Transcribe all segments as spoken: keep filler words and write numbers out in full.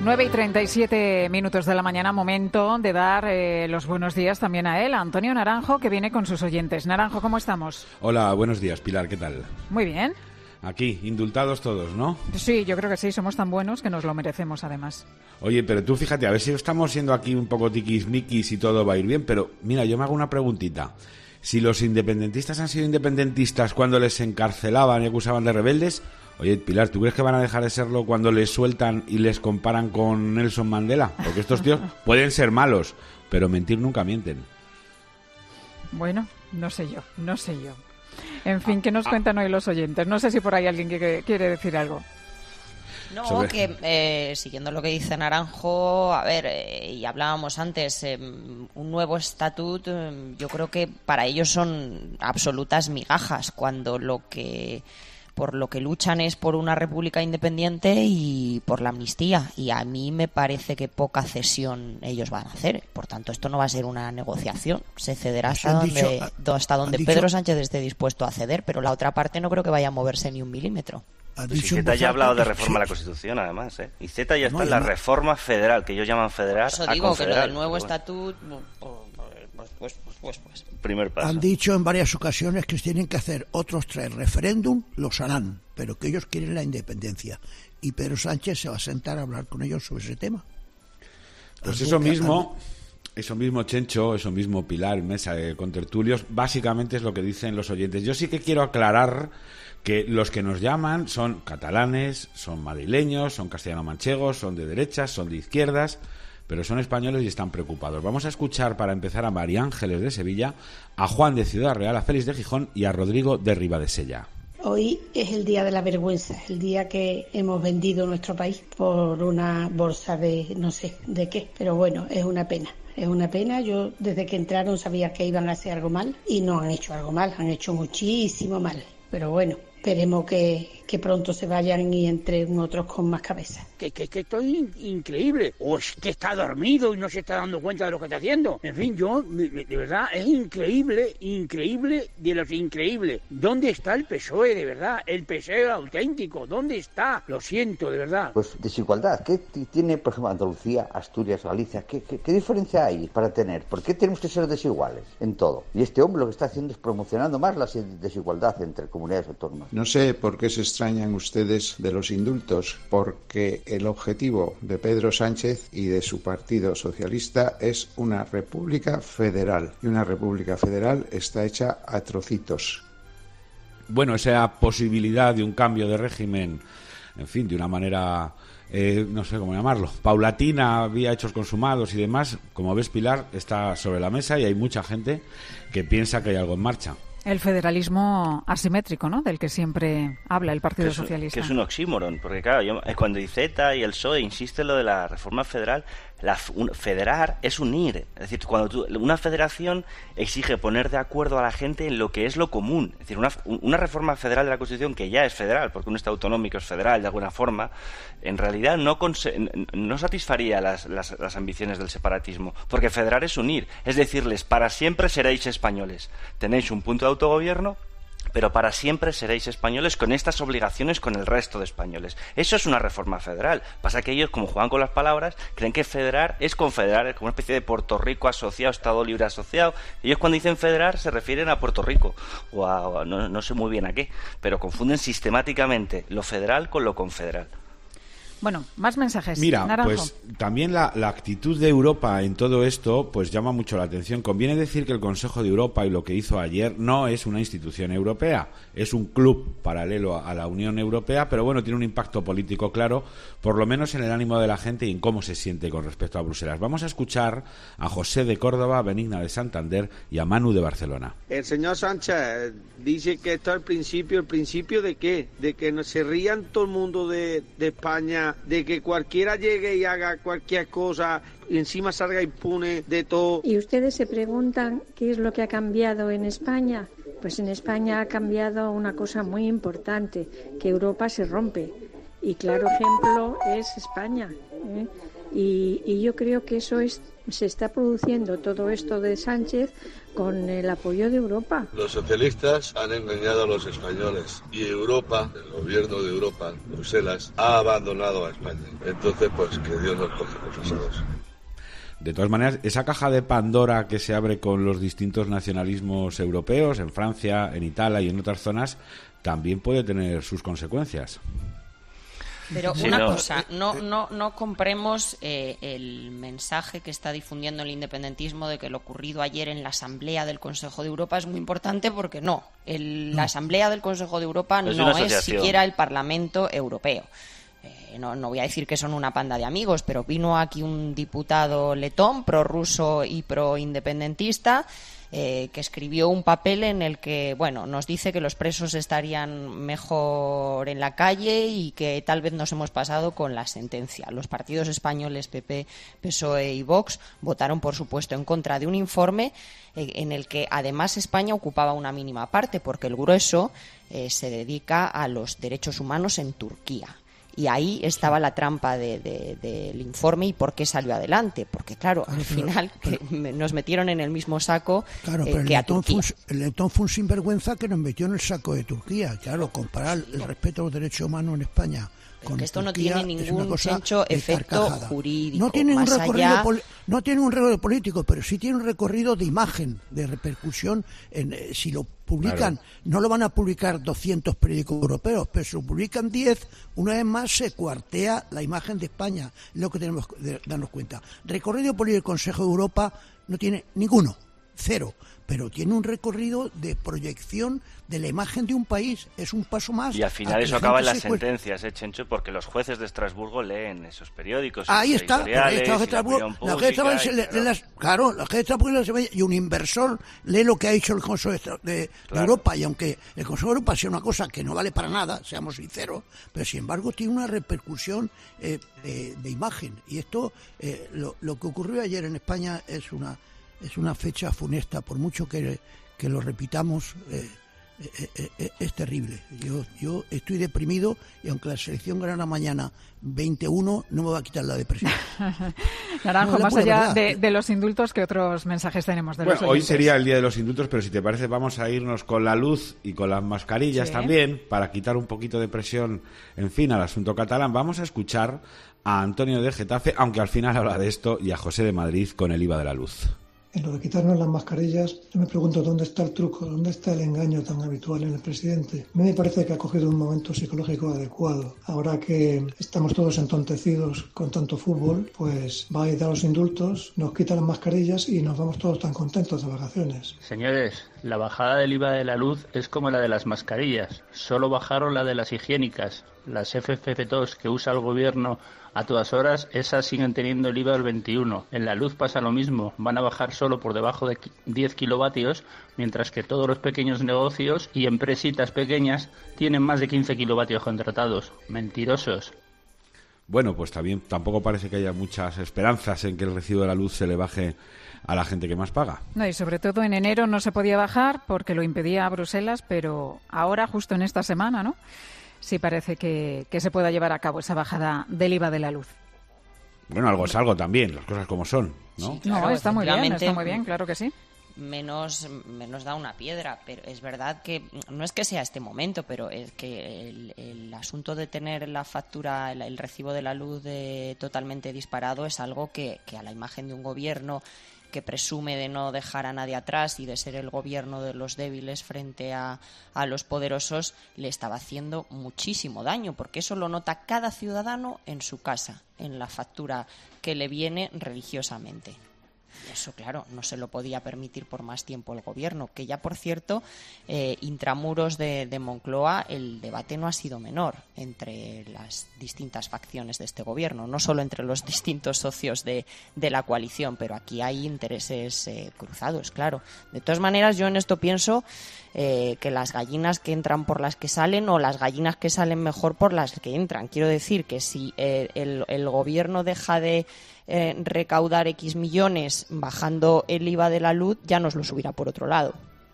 nueve y treinta y siete minutos de la mañana, momento de dar eh, los buenos días también a él, a Antonio Naranjo, que viene con sus oyentes. Naranjo, ¿cómo estamos? Hola, buenos días, Pilar, ¿qué tal? Muy bien. Aquí, indultados todos, ¿no? Sí, yo creo que sí, somos tan buenos que nos lo merecemos además. Oye, pero tú fíjate, a ver si estamos siendo aquí un poco tiquismiquis y todo va a ir bien, pero mira, yo me hago una preguntita. Si los independentistas han sido independentistas cuando les encarcelaban y acusaban de rebeldes, oye, Pilar, ¿tú crees que van a dejar de serlo cuando les sueltan y les comparan con Nelson Mandela? Porque estos tíos pueden ser malos, pero mentir nunca mienten. Bueno, no sé yo, no sé yo. En fin, ¿qué nos cuentan hoy los oyentes? No sé si por ahí alguien que quiere decir algo. No, Sobre... que eh, siguiendo lo que dice Naranjo, a ver, eh, y hablábamos antes, eh, un nuevo estatut, eh, yo creo que para ellos son absolutas migajas, cuando lo que por lo que luchan es por una república independiente y por la amnistía, y a mí me parece que poca cesión ellos van a hacer. Por tanto, esto no va a ser una negociación, se cederá hasta donde, dicho, hasta donde Pedro dicho... Sánchez esté dispuesto a ceder, pero la otra parte no creo que vaya a moverse ni un milímetro. Pues Iceta ya ha hablado de reforma de la Constitución, además, ¿eh? Iceta ya está no, en la no. reforma federal, que ellos llaman federal. Por eso digo que lo del nuevo estatuto, pues, pues, pues, pues, pues. Primer paso. Han dicho en varias ocasiones que tienen que hacer otros tres referéndum, los harán, pero que ellos quieren la independencia. Y Pedro Sánchez se va a sentar a hablar con ellos sobre ese tema. Pues eso mismo, eso mismo, Chencho, eso mismo, Pilar, mesa de contertulios, básicamente es lo que dicen los oyentes. Yo sí que quiero aclarar que los que nos llaman son catalanes, son madrileños, son castellano-manchegos, son de derechas, son de izquierdas, pero son españoles y están preocupados. Vamos a escuchar, para empezar, a María Ángeles de Sevilla, a Juan de Ciudad Real, a Félix de Gijón y a Rodrigo de Ribadesella. Hoy es el día de la vergüenza, el día que hemos vendido nuestro país por una bolsa de no sé de qué, pero bueno, es una pena. Es una pena, yo desde que entraron sabía que iban a hacer algo mal y no han hecho algo mal, han hecho muchísimo mal, pero bueno. Esperemos que, que pronto se vayan y entren otros con más cabeza. Que, que, que esto es in, increíble. O es que está dormido y no se está dando cuenta de lo que está haciendo. En fin, yo, de, de verdad, es increíble, increíble de los increíbles. ¿Dónde está el P S O E, de verdad? El P S O E auténtico, ¿dónde está? Lo siento, de verdad. Pues desigualdad. ¿Qué tiene, por ejemplo, Andalucía, Asturias, Galicia? ¿Qué, qué, qué diferencia hay para tener? ¿Por qué tenemos que ser desiguales en todo? Y este hombre lo que está haciendo es promocionando más la desigualdad entre comunidades autónomas. No sé por qué se extrañan ustedes de los indultos, porque el objetivo de Pedro Sánchez y de su partido socialista es una república federal, y una república federal está hecha a trocitos. Bueno, esa posibilidad de un cambio de régimen, en fin, de una manera, eh, no sé cómo llamarlo, paulatina, vía hechos consumados y demás, como ves, Pilar, está sobre la mesa y hay mucha gente que piensa que hay algo en marcha. El federalismo asimétrico, ¿no?, del que siempre habla el Partido que es, Socialista. Que es un oxímoron, porque claro, yo, cuando Iceta y el P S O E insisten en lo de la reforma federal, la, un, federar es unir. Es decir, cuando tú, una federación exige poner de acuerdo a la gente en lo que es lo común. Es decir, una, una reforma federal de la Constitución, que ya es federal, porque un Estado autonómico es federal de alguna forma, en realidad no, no satisfaría las, las, las ambiciones del separatismo, porque federar es unir. Es decirles, para siempre seréis españoles. Tenéis un punto de autogobierno, pero para siempre seréis españoles con estas obligaciones con el resto de españoles. Eso es una reforma federal. Pasa que ellos, como juegan con las palabras, creen que federar es confederar, es como una especie de Puerto Rico asociado, Estado libre asociado. Ellos cuando dicen federar se refieren a Puerto Rico, o a, o a no, no sé muy bien a qué, pero confunden sistemáticamente lo federal con lo confederal. Bueno, más mensajes. Mira, Naranjo. pues también la, la actitud de Europa en todo esto pues llama mucho la atención. Conviene decir que el Consejo de Europa y lo que hizo ayer no es una institución europea, es un club paralelo a, a la Unión Europea, pero bueno, tiene un impacto político claro, por lo menos en el ánimo de la gente y en cómo se siente con respecto a Bruselas. Vamos a escuchar a José de Córdoba, a Benigna de Santander y a Manu de Barcelona. El señor Sánchez dice que esto es el principio, ¿el principio de qué? De que no se rían todo el mundo de, de España, de que cualquiera llegue y haga cualquier cosa y encima salga impune de todo. Y ustedes se preguntan qué es lo que ha cambiado en España. Pues en España ha cambiado una cosa muy importante, que Europa se rompe. Y claro ejemplo es España, ¿eh? Y, y yo creo que eso es, se está produciendo todo esto de Sánchez con el apoyo de Europa. Los socialistas han engañado a los españoles y Europa, el gobierno de Europa, Bruselas, ha abandonado a España. Entonces, pues que Dios nos coja confesados. De todas maneras, esa caja de Pandora que se abre con los distintos nacionalismos europeos, en Francia, en Italia y en otras zonas, también puede tener sus consecuencias. Pero Sí, una no. cosa, no, no, no compremos eh, el mensaje que está difundiendo el independentismo de que lo ocurrido ayer en la Asamblea del Consejo de Europa es muy importante, porque no. El, la Asamblea del Consejo de Europa Es no una es asociación. siquiera el Parlamento Europeo. Eh, no, no voy a decir que son una panda de amigos, pero vino aquí un diputado letón, prorruso y proindependentista, Eh, que escribió un papel en el que, bueno, nos dice que los presos estarían mejor en la calle y que tal vez nos hemos pasado con la sentencia. Los partidos españoles P P, P S O E y Vox votaron, por supuesto, en contra de un informe eh, en el que además España ocupaba una mínima parte, porque el grueso eh, se dedica a los derechos humanos en Turquía. Y ahí estaba la trampa de, de, del informe y por qué salió adelante. Porque, claro, Claro, al pero- final que me- nos metieron en el mismo saco Claro, eh, pero el que a letón, fue Turquía. un, el letón fue un sinvergüenza que nos metió en el saco de Turquía. Claro, comparar el respeto a los derechos humanos en España con que esto no Turquía tiene es ningún, una cosa Chencho, de efecto carcajada. jurídico. No tiene un Más recorrido allá- poli- no tiene un recorrido político, pero sí tiene un recorrido de imagen, de repercusión. En, eh, si lo publican, Claro. no lo van a publicar doscientos periódicos europeos, pero si lo publican diez, una vez más se cuartea la imagen de España. Es lo que tenemos que de- darnos cuenta. Recorrido político del Consejo de Europa no tiene ninguno, cero, pero tiene un recorrido de proyección de la imagen de un país. Es un paso más. Y al a final que eso la acaba en gente las se cuest- sentencias, ¿eh, Chencho? Porque los jueces de Estrasburgo leen esos periódicos, Ahí esos está, la editoriales, gente de y la Estrasburgo- opinión la gente de pública, Estrasburgo se y lee- claro. lee las- claro, la gente de Estrasburgo se ve- y un inversor lee lo que ha dicho el Consejo de, Estra- de- de Claro. Europa, y aunque el Consejo de Europa sea una cosa que no vale para nada, seamos sinceros, pero sin embargo tiene una repercusión eh, de, de imagen. Y esto, eh, lo, lo que ocurrió ayer en España es una es una fecha funesta, por mucho que, que lo repitamos. eh, eh, eh, eh, es terrible. Yo yo estoy deprimido, y aunque la selección ganara mañana veintiuno, no me va a quitar la depresión. Naranjo, No, la más pura allá verdad. de, de los indultos, ¿qué otros mensajes tenemos de los Bueno, hoy oyentes? sería el Día de los Indultos, pero si te parece vamos a irnos con la luz y con las mascarillas Sí. también, para quitar un poquito de presión, en fin, al asunto catalán. Vamos a escuchar a Antonio de Getafe, aunque al final habla de esto, y a José de Madrid con el I V A de la luz. En lo de quitarnos las mascarillas, yo me pregunto dónde está el truco, dónde está el engaño tan habitual en el presidente. A mí me parece que ha cogido un momento psicológico adecuado. Ahora que estamos todos entontecidos con tanto fútbol, pues va a dar los indultos, nos quita las mascarillas y nos vamos todos tan contentos de vacaciones. Señores, la bajada del I V A de la luz es como la de las mascarillas. Solo bajaron la de las higiénicas. Las F F P dos que usa el gobierno a todas horas, esas siguen teniendo el I V A del veintiuno. En la luz pasa lo mismo. Van a bajar solo por debajo de diez kilovatios, mientras que todos los pequeños negocios y empresitas pequeñas tienen más de quince kilovatios contratados. Mentirosos. Bueno, pues también tampoco parece que haya muchas esperanzas en que el recibo de la luz se le baje a la gente que más paga. No, y sobre todo en enero no se podía bajar porque lo impedía Bruselas, pero ahora, justo en esta semana, ¿no?, sí parece que, que se pueda llevar a cabo esa bajada del I V A de la luz. Bueno, algo es algo también, las cosas como son, ¿no? Sí, claro, no, está muy bien, efectivamente. está muy bien, claro que sí. menos, menos da una piedra, pero es verdad que no es que sea este momento, pero es que el, el asunto de tener la factura, el, el recibo de la luz de, totalmente disparado es algo que, que a la imagen de un gobierno que presume de no dejar a nadie atrás y de ser el gobierno de los débiles frente a, a los poderosos, le estaba haciendo muchísimo daño, porque eso lo nota cada ciudadano en su casa, en la factura que le viene religiosamente. Y eso, claro, no se lo podía permitir por más tiempo el gobierno, que ya, por cierto, eh, intramuros de, de Moncloa, el debate no ha sido menor entre las distintas facciones de este gobierno, no solo entre los distintos socios de, de la coalición, pero aquí hay intereses eh, cruzados, claro. De todas maneras, yo en esto pienso eh, que las gallinas que entran por las que salen, o las gallinas que salen mejor por las que entran. Quiero decir que si eh, el, el gobierno deja de Eh, recaudar X millones bajando el I V A de la luz, ya nos lo subirá por otro lado.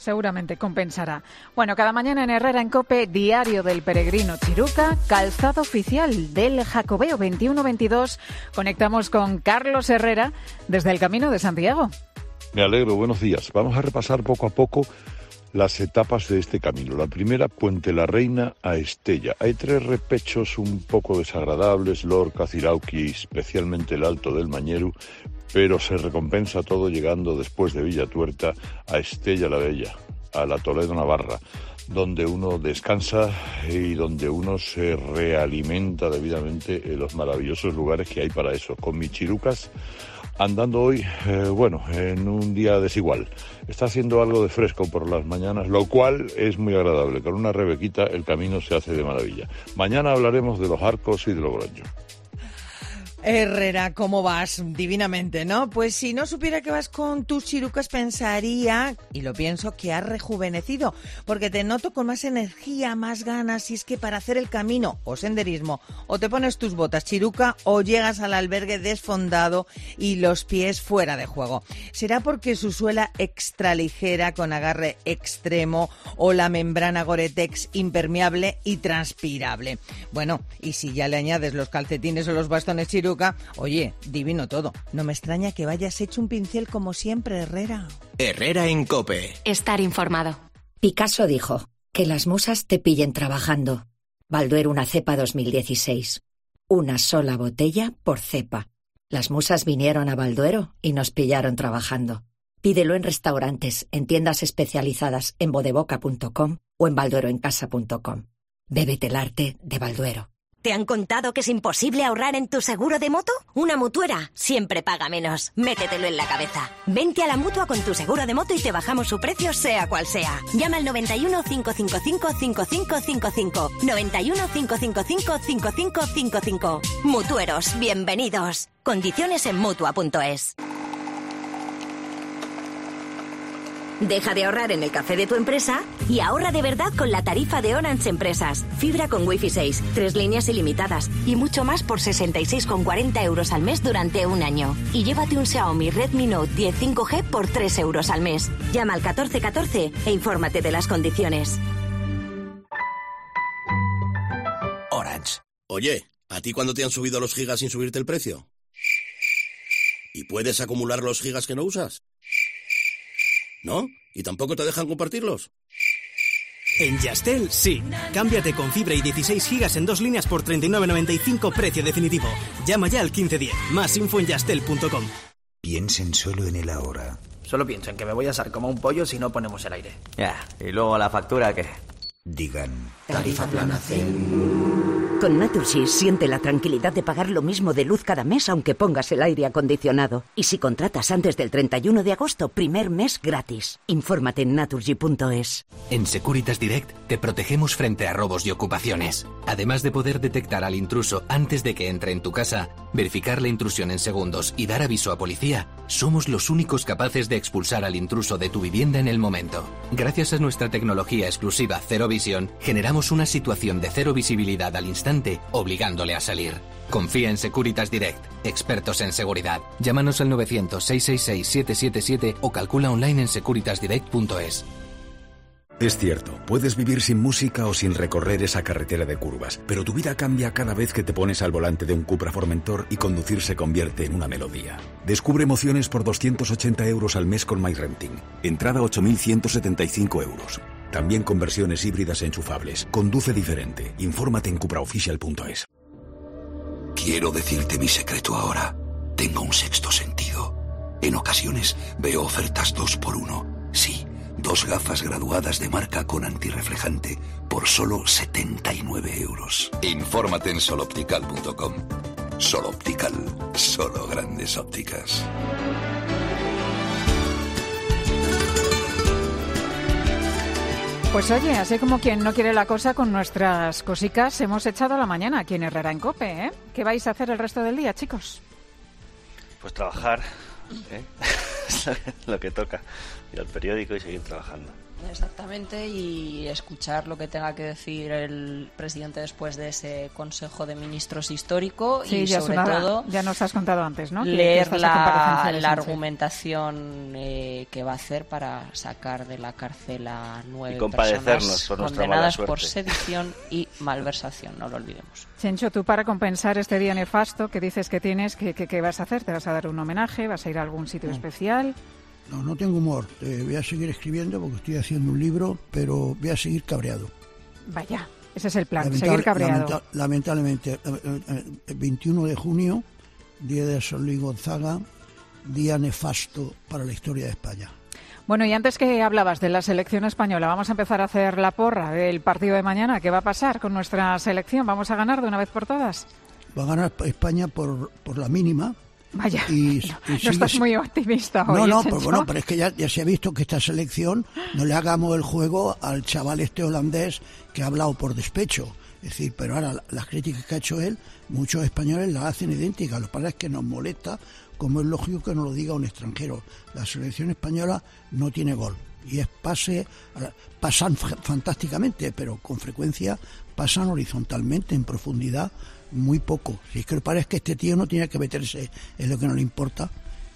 seguramente compensará. Bueno, cada mañana en Herrera en COPE, Diario del Peregrino Chiruca, calzado oficial del Jacobeo veintiuno veintidós. Conectamos con Carlos Herrera desde el Camino de Santiago. Me alegro, buenos días. Vamos a repasar poco a poco las etapas de este camino. La primera, Puente la Reina a Estella. Hay tres repechos un poco desagradables, Lorca, Cirauqui, especialmente el Alto del Mañeru, pero se recompensa todo llegando después de Villatuerta a Estella la Bella, a la Toledo Navarra, donde uno descansa y donde uno se realimenta debidamente en los maravillosos lugares que hay para eso. Con mis chirucas, andando hoy, eh, bueno, en un día desigual. Está haciendo algo de fresco por las mañanas, lo cual es muy agradable. Con una rebequita el camino se hace de maravilla. Mañana hablaremos de los Arcos y de Logroño. Herrera, ¿cómo vas? Divinamente, ¿no? Pues si no supiera que vas con tus chirucas pensaría, y lo pienso, que has rejuvenecido, porque te noto con más energía, más ganas, y es que para hacer el camino o senderismo, o te pones tus botas chiruca o llegas al albergue desfondado y los pies fuera de juego. ¿Será porque su suela extra ligera con agarre extremo o la membrana Gore-Tex impermeable y transpirable? Bueno, y si ya le añades los calcetines o los bastones chiruca, oye, divino todo. No me extraña que vayas hecho un pincel como siempre, Herrera. Herrera en COPE. Estar informado. Picasso dijo, que las musas te pillen trabajando. Balduero una cepa dos mil dieciséis. Una sola botella por cepa. Las musas vinieron a Balduero y nos pillaron trabajando. Pídelo en restaurantes, en tiendas especializadas en bodeboca punto com o en baldueroencasa punto com. Bébete el arte de Balduero. ¿Te han contado que es imposible ahorrar en tu seguro de moto? Una mutuera siempre paga menos. Métetelo en la cabeza. Vente a la Mutua con tu seguro de moto y te bajamos su precio sea cual sea. Llama al noventa y uno, cinco cinco cinco, cinco cinco cinco cinco. noventa y uno, cinco cinco cinco, cinco cinco cinco cinco. Mutueros, bienvenidos. Condiciones en Mutua punto es. Deja de ahorrar en el café de tu empresa y ahorra de verdad con la tarifa de Orange Empresas. Fibra con Wi-Fi seis, tres líneas ilimitadas y mucho más por sesenta y seis con cuarenta euros al mes durante un año. Y llévate un Xiaomi Redmi Note diez cinco G por tres euros al mes. Llama al catorce catorce e infórmate de las condiciones. Orange. Oye, ¿a ti cuándo te han subido los gigas sin subirte el precio? ¿Y puedes acumular los gigas que no usas? ¿No? ¿Y tampoco te dejan compartirlos? En Yastel, sí. Cámbiate con fibra y dieciséis gigas en dos líneas por treinta y nueve noventa y cinco, precio definitivo. Llama ya al quince diez. Más info en yastel punto com. Piensen solo en el ahora. Solo pienso en que me voy a asar como un pollo si no ponemos el aire. Ya, y luego la factura, ¿qué? Digan. Tarifa plana Zen. Con Naturgy siente la tranquilidad de pagar lo mismo de luz cada mes aunque pongas el aire acondicionado. Y si contratas antes del treinta y uno de agosto, primer mes gratis. Infórmate en naturgy punto es. En Securitas Direct te protegemos frente a robos y ocupaciones. Además de poder detectar al intruso antes de que entre en tu casa, verificar la intrusión en segundos y dar aviso a policía, somos los únicos capaces de expulsar al intruso de tu vivienda en el momento. Gracias a nuestra tecnología exclusiva Cero Visión, generamos una situación de cero visibilidad al instante, obligándole a salir. Confía en Securitas Direct, expertos en seguridad. Llámanos al novecientos, seiscientos sesenta y seis, siete siete siete o calcula online en securitas direct punto es. Es cierto, puedes vivir sin música o sin recorrer esa carretera de curvas, pero tu vida cambia cada vez que te pones al volante de un Cupra Formentor y conducir se convierte en una melodía. Descubre emociones por doscientos ochenta euros al mes con MyRenting. Entrada ocho mil ciento setenta y cinco euros. También con versiones híbridas enchufables. Conduce diferente. Infórmate en cupraoficial punto es. Quiero decirte mi secreto ahora. Tengo un sexto sentido. En ocasiones veo ofertas dos por uno. Sí, dos gafas graduadas de marca con antirreflejante por solo setenta y nueve euros. Infórmate en soloptical punto com. Soloptical. Solo grandes ópticas. Pues oye, así como quien no quiere la cosa, con nuestras cosicas hemos echado la mañana aquí en Herrera en COPE, ¿eh? ¿Qué vais a hacer el resto del día, chicos? Pues trabajar, ¿eh? Lo que toca. Ir al periódico y seguir trabajando. Exactamente, y escuchar lo que tenga que decir el presidente después de ese Consejo de Ministros histórico sí, y ya sobre sonaba, todo ya nos has contado antes, ¿no? leer que, que la, de la argumentación eh, que va a hacer para sacar de la cárcel a nueve personas por condenadas por sedición y malversación, no lo olvidemos. Chencho, tú para compensar este día nefasto que dices que tienes, ¿qué, qué, qué vas a hacer? ¿Te vas a dar un homenaje? ¿Vas a ir a algún sitio no. especial? No, no tengo humor. Eh, voy a seguir escribiendo porque estoy haciendo un libro, pero voy a seguir cabreado. Vaya, ese es el plan, Lamentable, seguir cabreado. Lamenta, lamentablemente, el veintiuno de junio, día de San Luis Gonzaga, día nefasto para la historia de España. Bueno, y antes que hablabas de la selección española, vamos a empezar a hacer la porra del partido de mañana. ¿Qué va a pasar con nuestra selección? ¿Vamos a ganar de una vez por todas? Va a ganar España por, por la mínima. Vaya, y, no, y no sigue, estás muy optimista hoy. No, no, pero, bueno, pero es que ya, ya se ha visto que esta selección no le hagamos el juego al chaval este holandés que ha hablado por despecho. Es decir, pero ahora las críticas que ha hecho él, muchos españoles las hacen idénticas. Lo que pasa es que nos molesta, como es lógico que nos lo diga un extranjero. La selección española no tiene gol. Y es pase, pasan fantásticamente, pero con frecuencia pasan horizontalmente, en profundidad, muy poco. Si es que parece que este tío no tiene que meterse en lo que no le importa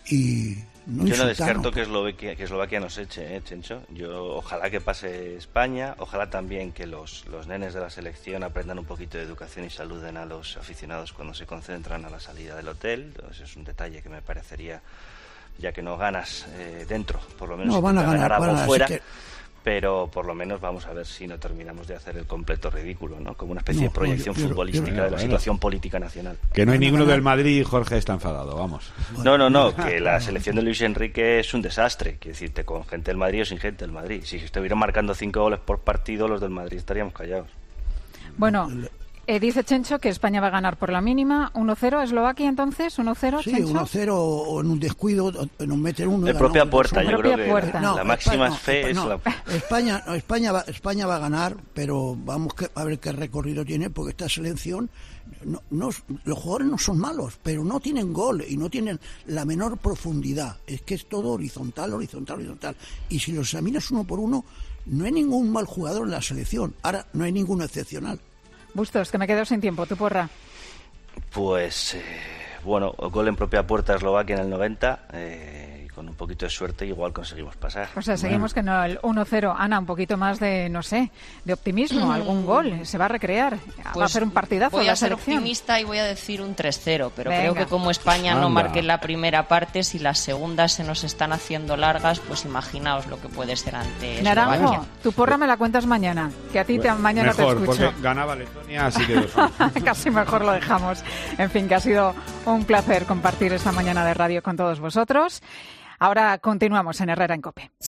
y no Yo no insultarnos. descarto que Eslovaquia, que Eslovaquia nos eche, ¿eh, Chencho? Yo ojalá que pase España, ojalá también que los, los nenes de la selección aprendan un poquito de educación y saluden a los aficionados cuando se concentran a la salida del hotel. Ese es un detalle que me parecería, ya que no ganas eh, dentro, por lo menos no, van a ganar, algo van a, fuera. que... Pero por lo menos vamos a ver si no terminamos de hacer el completo ridículo, ¿no? Como una especie no, de proyección yo, yo, futbolística yo, yo, de la bueno. situación política nacional. Que no hay Van a ninguno ganar. del Madrid y Jorge está enfadado, vamos. No, no, no, que la selección de Luis Enrique es un desastre. Quiero decirte, con gente del Madrid o sin gente del Madrid. Si estuvieran marcando cinco goles por partido, los del Madrid estaríamos callados. Bueno, eh, dice Chencho que España va a ganar por la mínima. uno cero Eslovaquia, entonces, uno cero, Sí, Chencho. uno cero o en un descuido nos meten uno. De propia ganamos, puerta, yo propia creo que puerta. la, No, la máxima España, fe no, es no, la... España, no, España, va, España va a ganar, pero vamos que, a ver qué recorrido tiene, porque esta selección, no, no, los jugadores no son malos, pero no tienen gol y no tienen la menor profundidad. Es que es todo horizontal, horizontal, horizontal. Y si los examinas uno por uno, no hay ningún mal jugador en la selección. Ahora, no hay ninguno excepcional. Bustos, que me quedo sin tiempo, tu porra. Pues, eh, bueno, gol en propia puerta Eslovaquia en el noventa, eh, y con un poquito de suerte igual conseguimos pasar. O sea, seguimos que no, el uno cero. Ana, un poquito más de, no sé, de optimismo, algún gol, se va a recrear, Pues va a ser un partidazo voy la a ser selección. optimista y voy a decir un tres cero, pero Venga. creo que como España no Anda. marque la primera parte, si las segundas se nos están haciendo largas, pues imaginaos lo que puede ser ante Naranjo, Eslovaquia. tu porra me la cuentas mañana, que a ti te, mañana Mejor, te escucho. porque ganaba Letonia, así que... Casi mejor lo dejamos. En fin, que ha sido un placer compartir esta mañana de radio con todos vosotros. Ahora continuamos en Herrera en COPE.